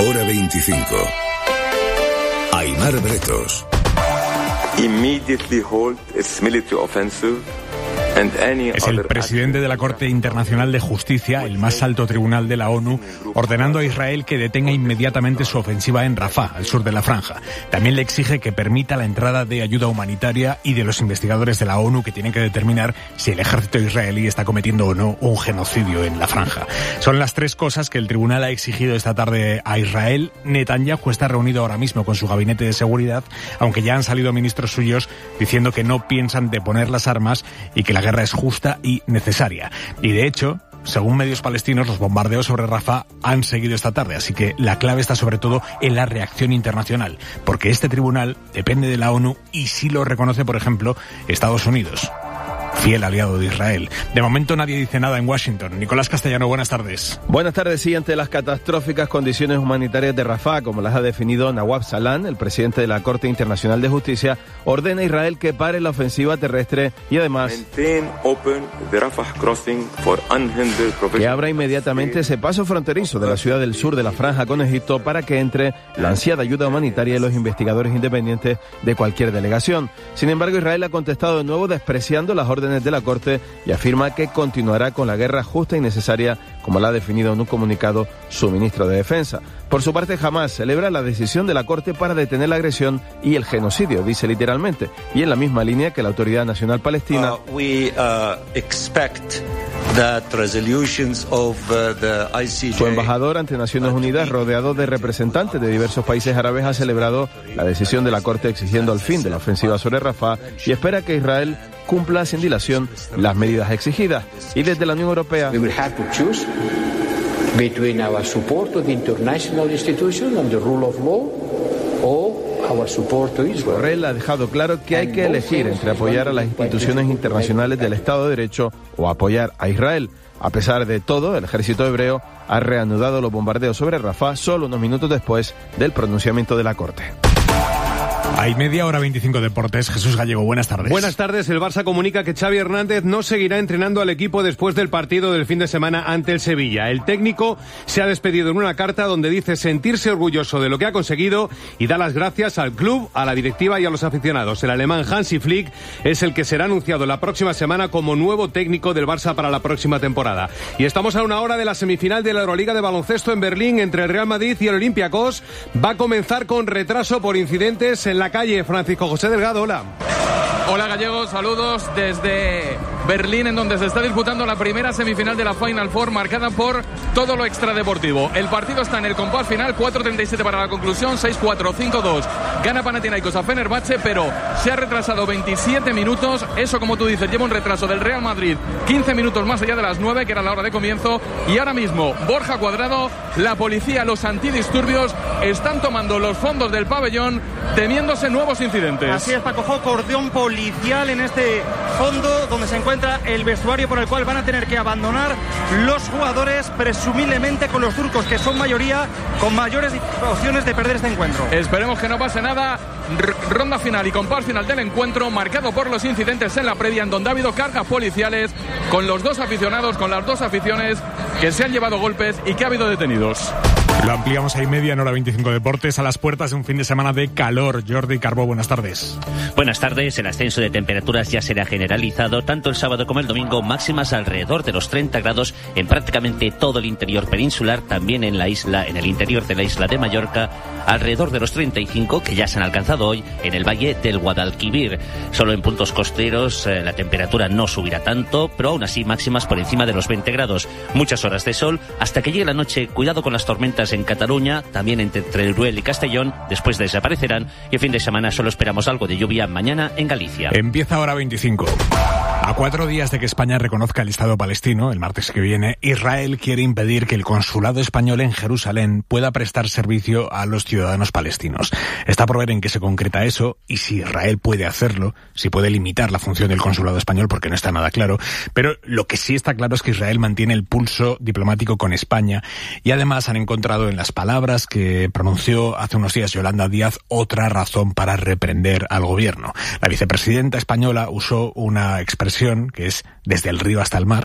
Hora 25. Aimar Bretos. Immediately halt its military offensive. Es el presidente de la Corte Internacional de Justicia, el más alto tribunal de la ONU, ordenando a Israel que detenga inmediatamente su ofensiva en Rafah, al sur de la franja. También le exige que permita la entrada de ayuda humanitaria y de los investigadores de la ONU que tienen que determinar si el ejército israelí está cometiendo o no un genocidio en la franja. Son las tres cosas que el tribunal ha exigido esta tarde a Israel. Netanyahu está reunido ahora mismo con su gabinete de seguridad, aunque ya han salido ministros suyos diciendo que no piensan deponer las armas y que la guerra es justa y necesaria. Y de hecho, según medios palestinos, los bombardeos sobre Rafah han seguido esta tarde, así que la clave está sobre todo en la reacción internacional, porque este tribunal depende de la ONU y sí lo reconoce, por ejemplo, Estados Unidos, fiel aliado de Israel. De momento nadie dice nada en Washington. Nicolás Castellano, buenas tardes. Buenas tardes. Sí, ante las catastróficas condiciones humanitarias de Rafah, como las ha definido Nawaf Salam, el presidente de la Corte Internacional de Justicia, ordena a Israel que pare la ofensiva terrestre y además que abra inmediatamente ese paso fronterizo de la ciudad del sur de la franja con Egipto para que entre la ansiada ayuda humanitaria y los investigadores independientes de cualquier delegación. Sin embargo, Israel ha contestado de nuevo despreciando las órdenes de la Corte y afirma que continuará con la guerra justa y necesaria, como la ha definido en un comunicado su ministro de Defensa. Por su parte, Hamás celebra la decisión de la Corte para detener la agresión y el genocidio, dice literalmente, y en la misma línea que la Autoridad Nacional Palestina. Su embajador ante Naciones Unidas, rodeado de representantes de diversos países árabes, ha celebrado la decisión de la Corte exigiendo el fin de la ofensiva sobre Rafah y espera que Israel cumpla sin dilación las medidas exigidas. Y desde la Unión Europea, Borrell ha dejado claro que hay que elegir entre apoyar a las instituciones internacionales del Estado de Derecho o apoyar a Israel. A pesar de todo, el ejército hebreo ha reanudado los bombardeos sobre Rafah solo unos minutos después del pronunciamiento de la Corte. Hay media hora 25 deportes. Jesús Gallego, buenas tardes. Buenas tardes. El Barça comunica que Xavi Hernández no seguirá entrenando al equipo después del partido del fin de semana ante el Sevilla. El técnico se ha despedido en una carta donde dice sentirse orgulloso de lo que ha conseguido y da las gracias al club, a la directiva y a los aficionados. El alemán Hansi Flick es el que será anunciado la próxima semana como nuevo técnico del Barça para la próxima temporada. Y estamos a una hora de la semifinal de la Euroliga de baloncesto en Berlín entre el Real Madrid y el Olympiacos. Va a comenzar con retraso por incidentes en la calle. Francisco José Delgado, hola. Hola Gallego, saludos desde Berlín, en donde se está disputando la primera semifinal de la Final Four, marcada por todo lo extradeportivo. El partido está en el compás final, 4:37 para la conclusión, 6-4, 5-2. Gana Panathinaikos a Fenerbahce, pero se ha retrasado 27 minutos. Eso, como tú dices, lleva un retraso del Real Madrid, 15 minutos más allá de las 9, que era la hora de comienzo. Y ahora mismo, Borja Cuadrado, la policía, los antidisturbios están tomando los fondos del pabellón, temiéndose nuevos incidentes. Así es, Paco, cordón policial en este fondo donde se encuentra el vestuario, por el cual van a tener que abandonar los jugadores, presumiblemente con los turcos, que son mayoría, con mayores opciones de perder este encuentro. Esperemos que no pase nada. Ronda final y compás final del encuentro, marcado por los incidentes en la previa, en donde ha habido cargas policiales con los dos aficionados, con las dos aficiones que se han llevado golpes y que ha habido detenidos. Lo ampliamos ahí media en hora 25 deportes, a las puertas de un fin de semana de calor. Jordi Carbó, buenas tardes. Buenas tardes. El ascenso de temperaturas ya será generalizado tanto el sábado como el domingo, máximas alrededor de los 30 grados en prácticamente todo el interior peninsular, también en la isla, en el interior de la isla de Mallorca, alrededor de los 35 que ya se han alcanzado hoy en el valle del Guadalquivir. Solo en puntos costeros la temperatura no subirá tanto, pero aún así máximas por encima de los 20 grados. Muchas horas de sol hasta que llegue la noche. Cuidado con las tormentas en Cataluña, también entre Teruel y Castellón, después desaparecerán, y el fin de semana solo esperamos algo de lluvia mañana en Galicia. Empieza hora 25. A 4 días de que España reconozca el Estado palestino, el martes que viene, Israel quiere impedir que el consulado español en Jerusalén pueda prestar servicio a los ciudadanos palestinos. Está por ver en qué se concreta eso y si Israel puede hacerlo, si puede limitar la función del consulado español, porque no está nada claro. Pero lo que sí está claro es que Israel mantiene el pulso diplomático con España, y además han encontrado en las palabras que pronunció hace unos días Yolanda Díaz otra razón para reprender al gobierno. La vicepresidenta española usó una expresión que es desde el río hasta el mar,